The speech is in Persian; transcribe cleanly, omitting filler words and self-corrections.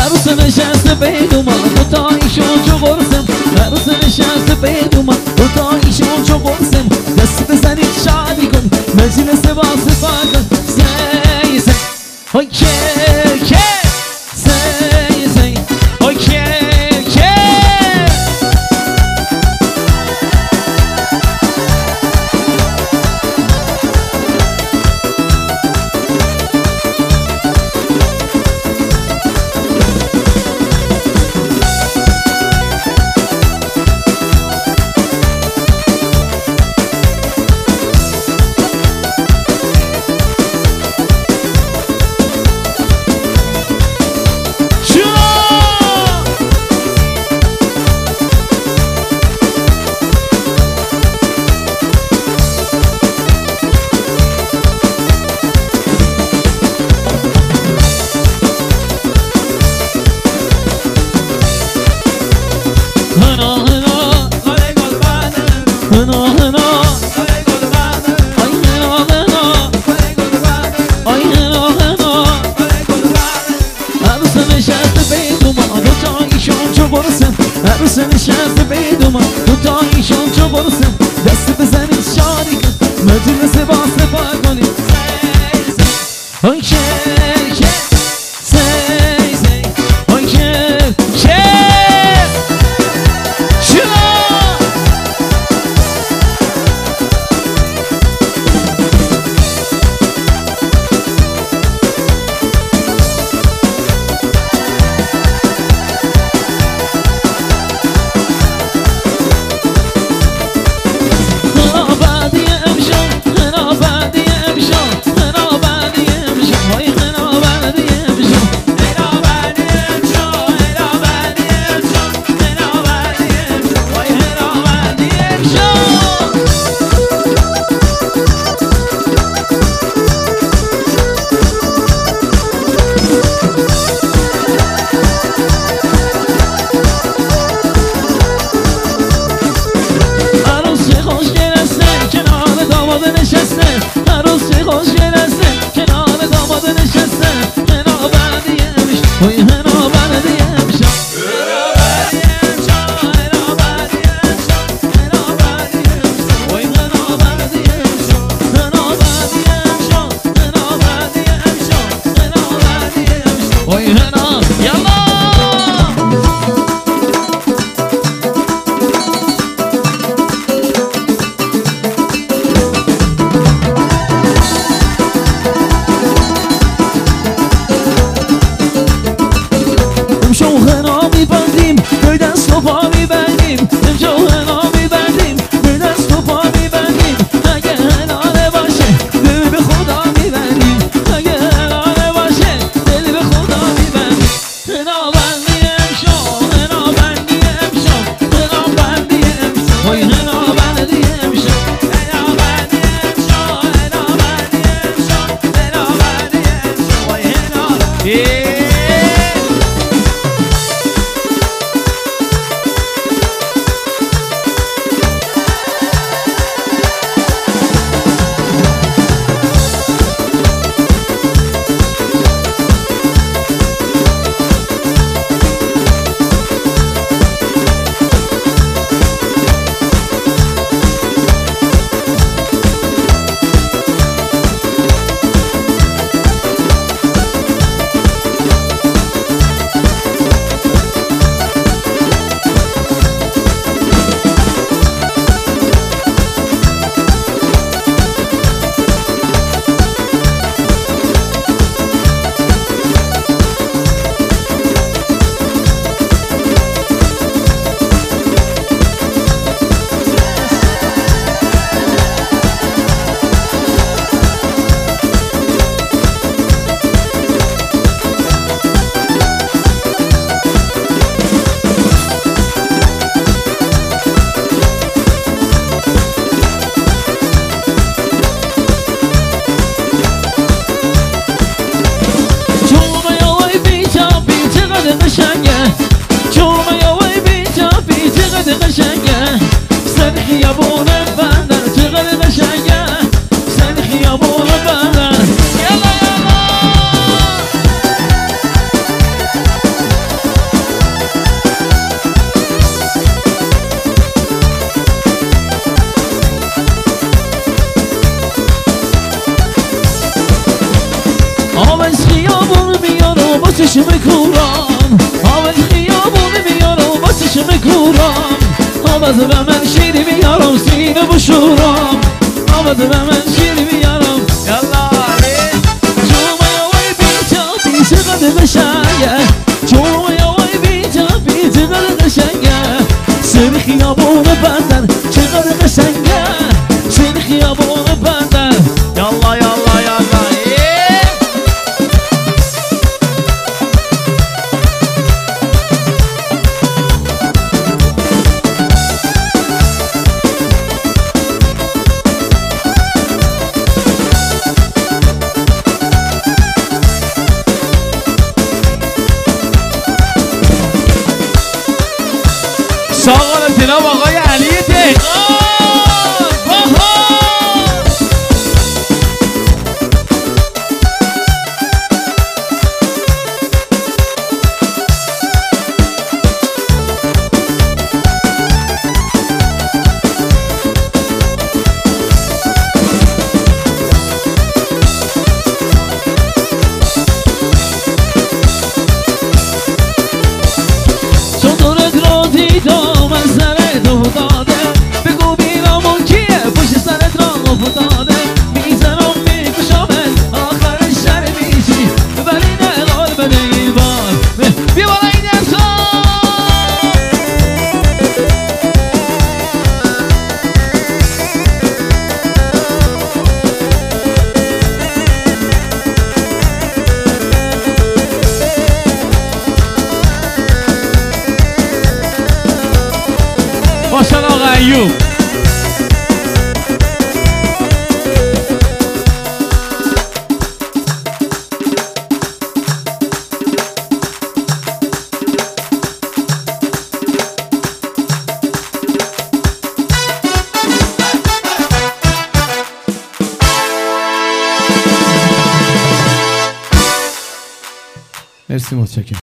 عروس نشسته بدومم دوتایشون چو قرصم عروس نشسته بدومم دوتایشون چو قرصم دست بزنید شادی کن مجلس با صفا کن زی زی های که زی زی های که عروس نشسته بدومم دوتایشون چو قرصم دست بزنید شادی کن مجلس با صفا کنید های که زی زی های که چشم کورم آمد خیابون میارم با چشم کورم آمد به من شیری میارم سینه بشورم آمد به من شیری میارم یالا جومه وای بیجا بیجا قد قشنگه جومه وای بیجا بیجا قد قشنگه سر خیابون بندر چقدر قشنگه سر خیابون بندر یالا یالا یالا ساقال جناب آقای علی دهقان دیدم از سر تو داده بگو بیرامون کیه پشت سرت را افتاده میزنم میکشمت آخر شر میشی ولی نه قال بده این بار بیا بالا این دستا ماشاءالله آقا ایوب مرسی متشکرم